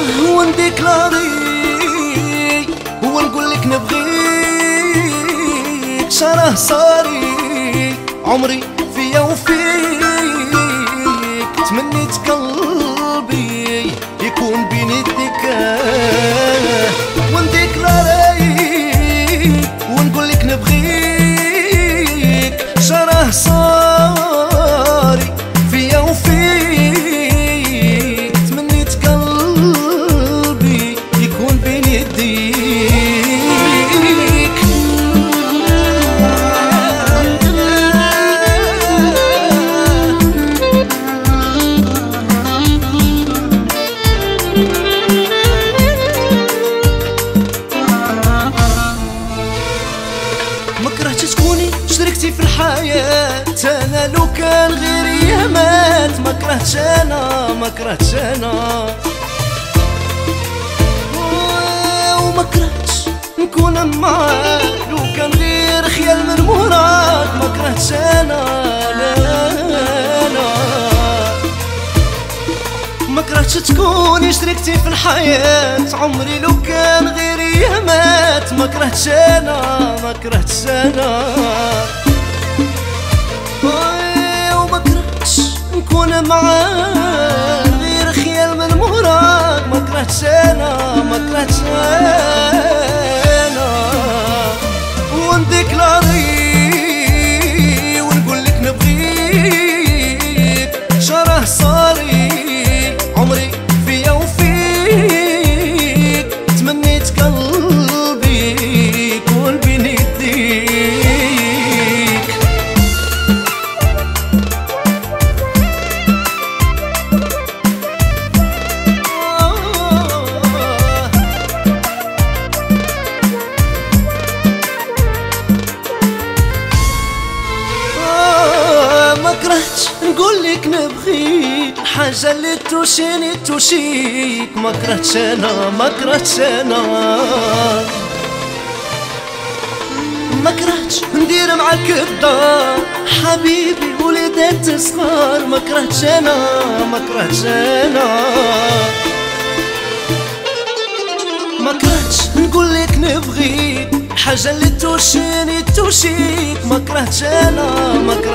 ونديكلاري ونقول لك نبغيك شراه صاري عمري فيا وفيك تمنيت قلبي يكون بين يديك ونديكلاري ونقول لك نبغيك شراه صاري فيا وفيك تمنيت قلبي يكون بين يديك ما كرهتش تكوني شريكتي في الحياة انا لو كان غيري مات ما كرهتش انا وما كرهتش نكون معاك لو كان غير خيال من موراك ما كرهتش انا ما كرهتش تكوني شريكتي في الحياة عمري لو كان غيري مات ما كرهتش انا وما كرهتش نكون معاك غير خيال من موراك ما كرهتش انا ونديكلاري ونقول لك نبغيك شراه صاري عمري فيا وفيك تمنيت قلبي يكون بين يديك ما كرهتش نقول لك نبغيك الحاجة اللي توشيك ما كرهتش انا ما كرهتش ندير معاك الدار حبيبي وليدات صغار ما كرهتش انا ما كرهتش نقول لك نبغيك الحاجة اللي توشيك ما كرهتش انا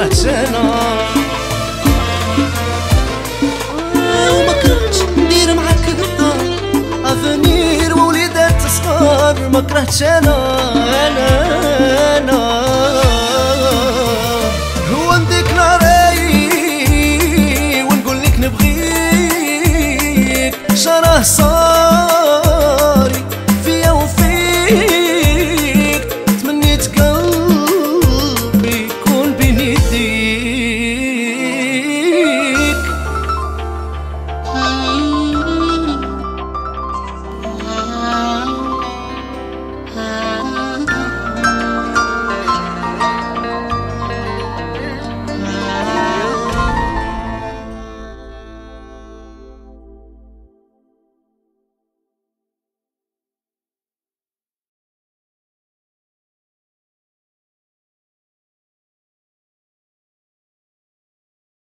وما كرهتش ندير معاك الدار افنير ووليدات صغار ما كرهتش انا هو نديكلاري ونقول لك نبغيك شراه صار